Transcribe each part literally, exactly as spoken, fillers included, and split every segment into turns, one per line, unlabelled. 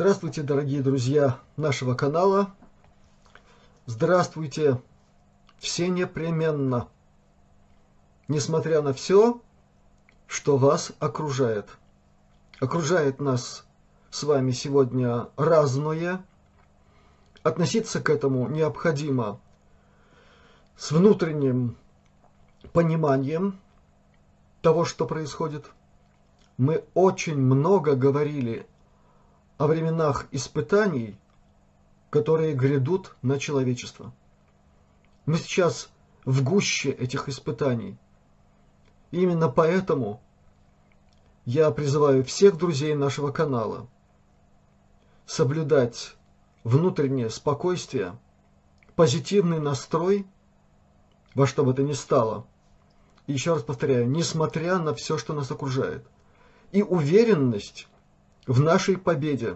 Здравствуйте, дорогие друзья нашего канала. Здравствуйте все непременно, несмотря на все, что вас окружает. Окружает нас с вами сегодня разное. Относиться к этому необходимо с внутренним пониманием того, что происходит. Мы очень много говорили о временах испытаний, которые грядут на человечество. Мы сейчас в гуще этих испытаний. Именно поэтому я призываю всех друзей нашего канала соблюдать внутреннее спокойствие, позитивный настрой, во что бы то ни стало. И еще раз повторяю, несмотря на все, что нас окружает. И уверенность в нашей победе.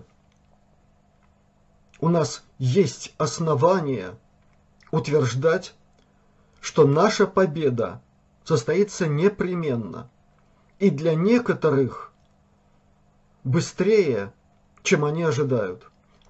У нас есть основания утверждать, что наша победа состоится непременно. И для некоторых быстрее, чем они ожидают.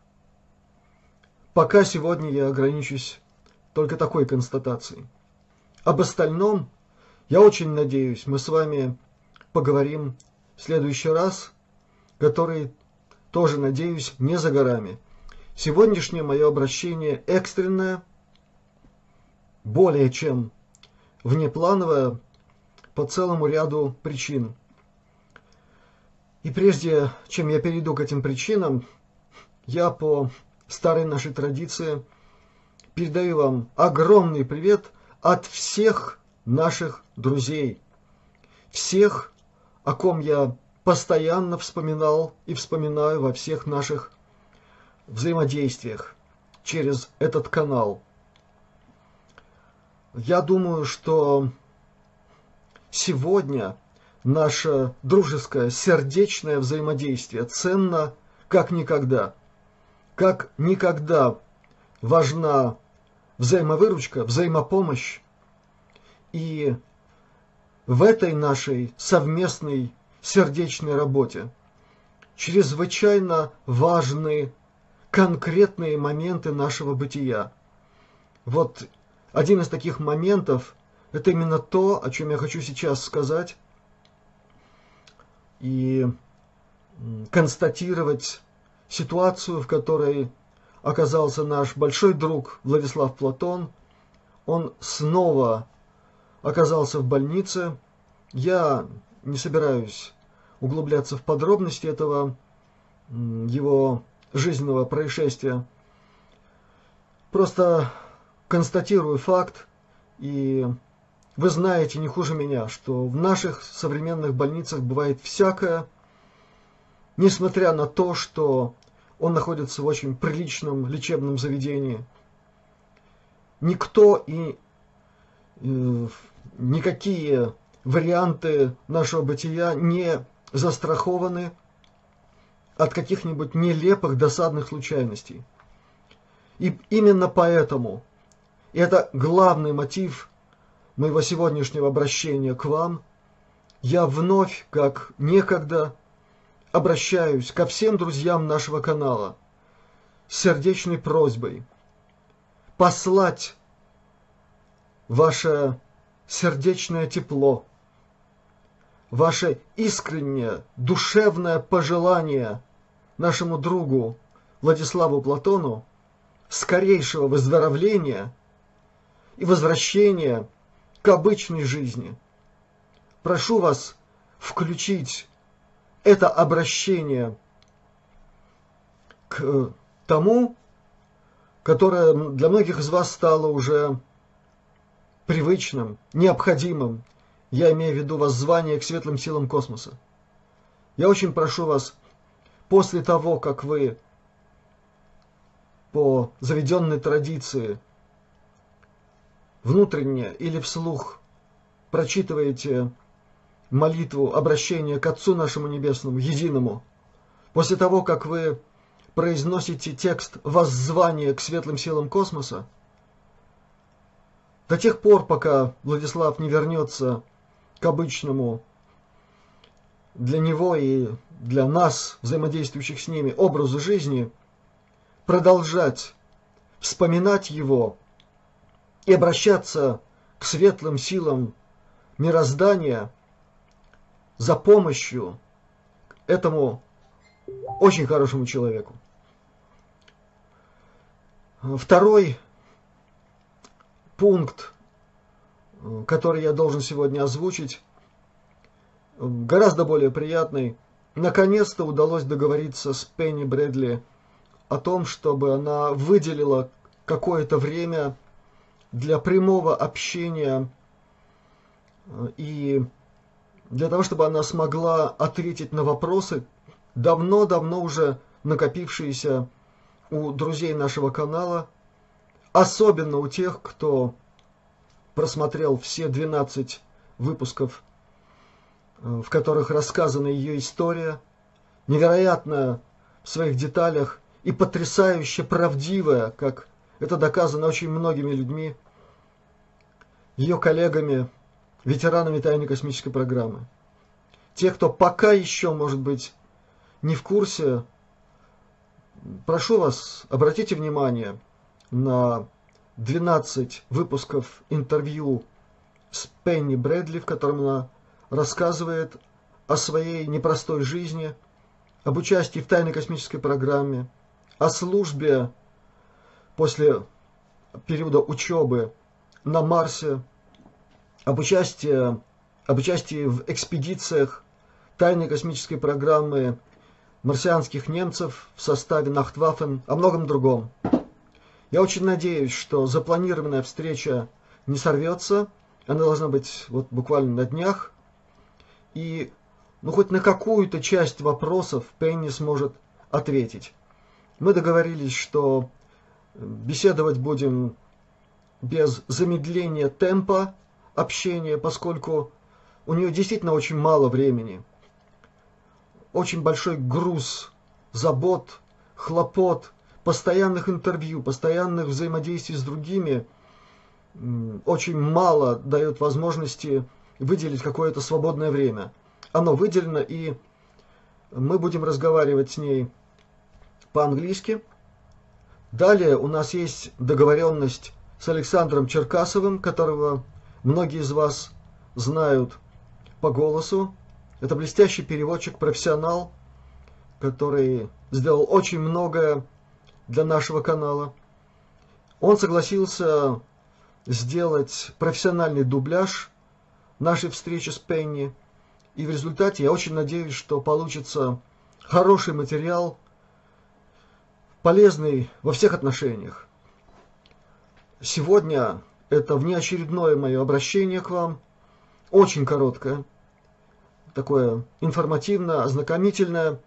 Пока сегодня я ограничусь только такой констатацией. Об остальном, я очень надеюсь, мы с вами поговорим в следующий раз, который тоже, надеюсь, не за горами. Сегодняшнее мое обращение экстренное, более чем внеплановое, по целому ряду причин. И прежде чем я перейду к этим причинам, я по старой нашей традиции передаю вам огромный привет от всех наших друзей, всех, о ком я постоянно вспоминал и вспоминаю во всех наших взаимодействиях через этот канал. Я думаю, что сегодня наше дружеское, сердечное взаимодействие ценно как никогда. Как никогда важна взаимовыручка, взаимопомощь. И в этой нашей совместной сердечной работе чрезвычайно важны конкретные моменты нашего бытия. Вот один из таких моментов – это именно то, о чем я хочу сейчас сказать и констатировать ситуацию, в которой оказался наш большой друг Владислав Платон. Он снова оказался в больнице. Я не собираюсь углубляться в подробности этого его жизненного происшествия. Просто констатирую факт, и вы знаете не хуже меня, что в наших современных больницах бывает всякое, несмотря на то, что он находится в очень приличном лечебном заведении. Никто и э, никакие варианты нашего бытия не застрахованы от каких-нибудь нелепых досадных случайностей. И именно поэтому, и это главный мотив моего сегодняшнего обращения к вам, я вновь, как некогда, обращаюсь ко всем друзьям нашего канала с сердечной просьбой послать ваше сердечное тепло, ваше искреннее, душевное пожелание нашему другу Владиславу Платону скорейшего выздоровления и возвращения к обычной жизни. Прошу вас включить это обращение к тому, которое для многих из вас стало уже привычным, необходимым. Я имею в виду воззвание к светлым силам космоса. Я очень прошу вас, после того, как вы по заведенной традиции внутренне или вслух прочитываете молитву, обращение к Отцу нашему Небесному, Единому, после того, как вы произносите текст воззвания к светлым силам космоса, до тех пор, пока Владислав не вернется к обычному для него и для нас, взаимодействующих с ними, образу жизни, продолжать вспоминать его и обращаться к светлым силам мироздания за помощью этому очень хорошему человеку. Второй пункт, который я должен сегодня озвучить, гораздо более приятный. Наконец-то удалось договориться с Пенни Брэдли о том, чтобы она выделила какое-то время для прямого общения и для того, чтобы она смогла ответить на вопросы, давно-давно уже накопившиеся у друзей нашего канала, особенно у тех, кто просмотрел все двенадцать выпусков, в которых рассказана ее история, невероятно в своих деталях и потрясающе правдивая, как это доказано очень многими людьми, ее коллегами, ветеранами тайной космической программы. Те, кто пока еще, может быть, не в курсе, прошу вас, обратите внимание на двенадцать выпусков интервью с Пенни Брэдли, в котором она рассказывает о своей непростой жизни, об участии в тайной космической программе, о службе после периода учебы на Марсе, об участии, об участии в экспедициях тайной космической программы марсианских немцев в составе Нахтваффен, о многом другом. Я очень надеюсь, что запланированная встреча не сорвется, она должна быть вот буквально на днях, и ну, хоть на какую-то часть вопросов Пенни сможет ответить. Мы договорились, что беседовать будем без замедления темпа общения, поскольку у нее действительно очень мало времени. Очень большой груз забот, хлопот, постоянных интервью, постоянных взаимодействий с другими очень мало дает возможности выделить какое-то свободное время. Оно выделено, и мы будем разговаривать с ней по-английски. Далее у нас есть договоренность с Александром Черкасовым, которого многие из вас знают по голосу. Это блестящий переводчик, профессионал, который сделал очень многое для нашего канала. Он согласился сделать профессиональный дубляж нашей встречи с Пенни. И в результате я очень надеюсь, что получится хороший материал, полезный во всех отношениях. Сегодня это внеочередное мое обращение к вам, очень короткое, такое информативное, ознакомительное,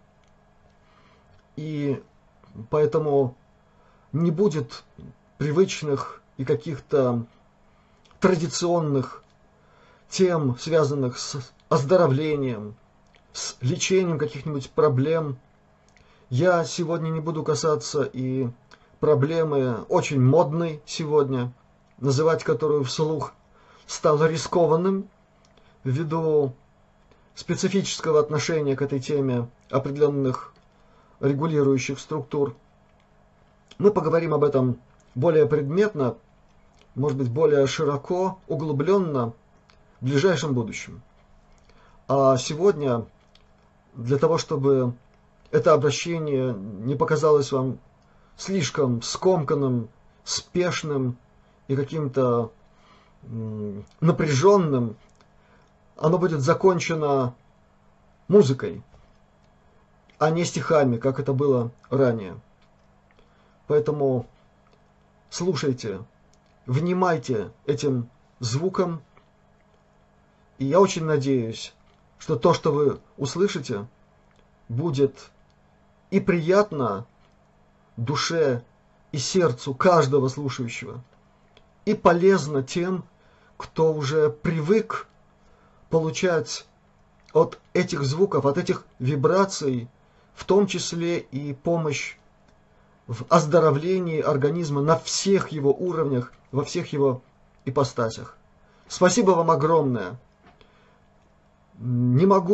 и поэтому не будет привычных и каких-то традиционных тем, связанных с оздоровлением, с лечением каких-нибудь проблем. Я сегодня не буду касаться и проблемы очень модной сегодня, называть которую вслух стало рискованным ввиду специфического отношения к этой теме определенных регулирующих структур. Мы поговорим об этом более предметно, может быть, более широко, углубленно в ближайшем будущем. А сегодня, для того, чтобы это обращение не показалось вам слишком скомканным, спешным и каким-то напряженным, оно будет закончено музыкой, а не стихами, как это было ранее. Поэтому слушайте, внимайте этим звукам, и я очень надеюсь, что то, что вы услышите, будет и приятно душе и сердцу каждого слушающего, и полезно тем, кто уже привык получать от этих звуков, от этих вибраций, в том числе и помощь в оздоровлении организма на всех его уровнях, во всех его ипостасях. Спасибо вам огромное. Не могу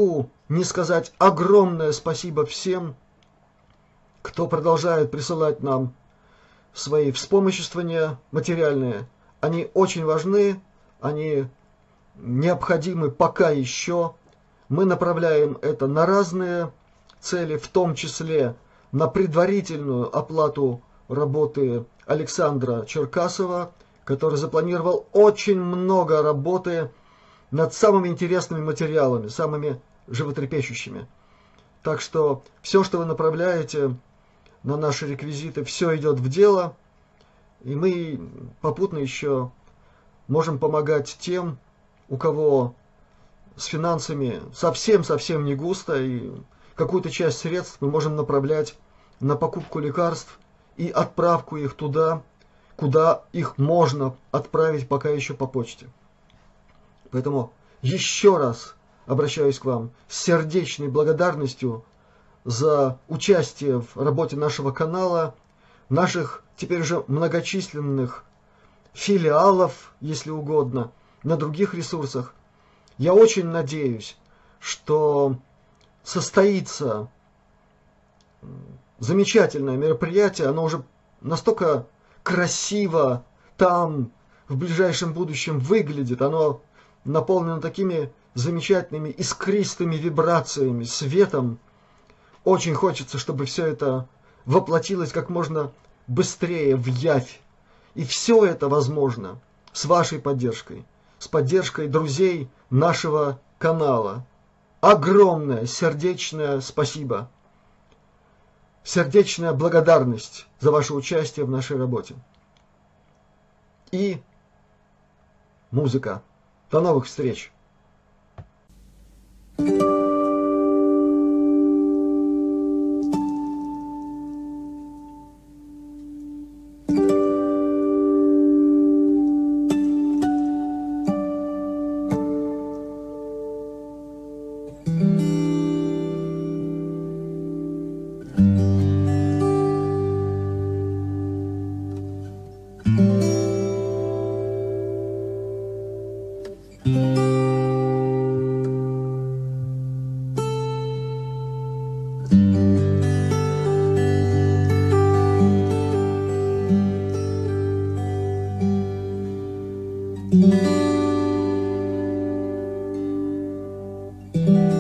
не сказать огромное спасибо всем, кто продолжает присылать нам свои вспомоществования материальные. Они очень важны, они необходимы пока еще. Мы направляем это на разные цели, в том числе на предварительную оплату работы Александра Черкасова, который запланировал очень много работы над самыми интересными материалами, самыми животрепещущими. Так что все, что вы направляете на наши реквизиты, все идет в дело, и мы попутно еще можем помогать тем, у кого с финансами совсем-совсем не густо, и какую-то часть средств мы можем направлять на покупку лекарств и отправку их туда, куда их можно отправить пока еще по почте. Поэтому еще раз обращаюсь к вам с сердечной благодарностью за участие в работе нашего канала, наших теперь уже многочисленных филиалов, если угодно, на других ресурсах. Я очень надеюсь, что состоится замечательное мероприятие, оно уже настолько красиво там в ближайшем будущем выглядит, оно наполнено такими замечательными искристыми вибрациями, светом. Очень хочется, чтобы все это воплотилось как можно быстрее в явь. И все это возможно с вашей поддержкой, с поддержкой друзей нашего канала. Огромное сердечное спасибо, сердечная благодарность за ваше участие в нашей работе. И музыка. До новых встреч!
Thank you.